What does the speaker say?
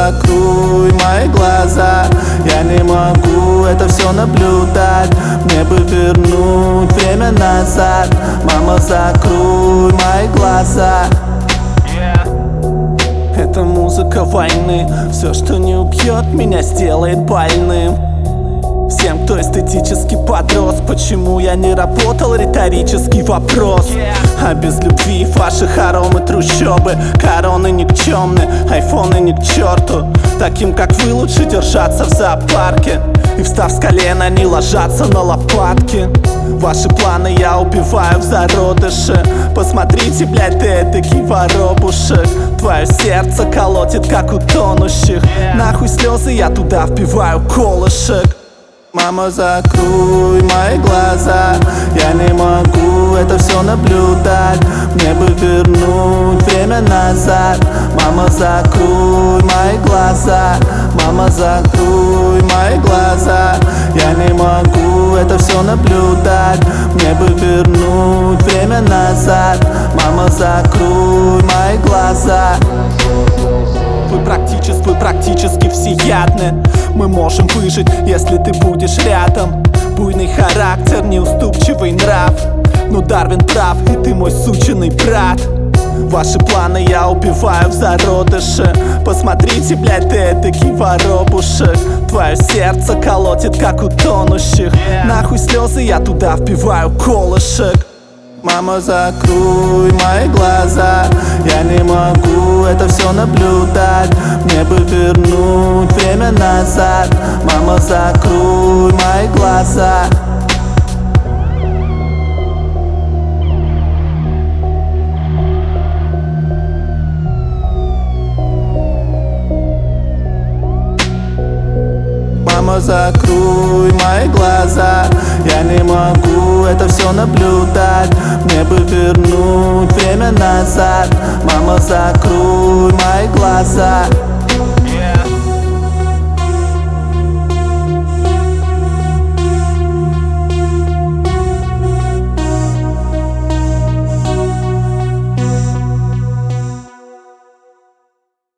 закрой мои глаза. Я не могу это все наблюдать. Мне бы вернуть время назад. Мама, закрой мои глаза. Это музыка войны. Все, что не убьет меня, сделает больным. Всем, кто эстетически подрос, почему я не работал, риторический вопрос. А без любви ваши хоромы, трущобы, короны никчемны, айфоны ни к черту. Таким, как вы, лучше держаться в зоопарке. И встав с колена, не ложатся на лопатки. Ваши планы я убиваю в зародыше. Посмотрите, блядь, ты этакий воробушек. Твое сердце колотит, как у тонущих. Нахуй слезы, я туда впиваю колышек. Мама, закрой мои глаза. Я не могу это все наблюдать. Мне бы вернуть время назад. Мама, закрой мои глаза. Мама, закрой мои глаза. Я не могу это все наблюдать. Мне бы вернуть время назад. Мама, закрой мои глаза. Вы практически всеядны. Мы можем выжить, если ты будешь рядом. Буйный характер, неуступчивый нрав. Но Дарвин прав, и ты мой сученый брат. Ваши планы я убиваю в зародыше. Посмотрите, блядь, ты этакий воробушек. Твое сердце колотит, как у тонущих. Нахуй слезы, я туда впиваю колышек. Мама, закрой мои глаза. Я не могу это все наблюдать. Мне бы вернуть время назад. Мама, закрой мои глаза. Мама, закрой мои глаза. Я не могу это все наблюдать. Мне бы вернуть время назад. Мама, закрой мои глаза.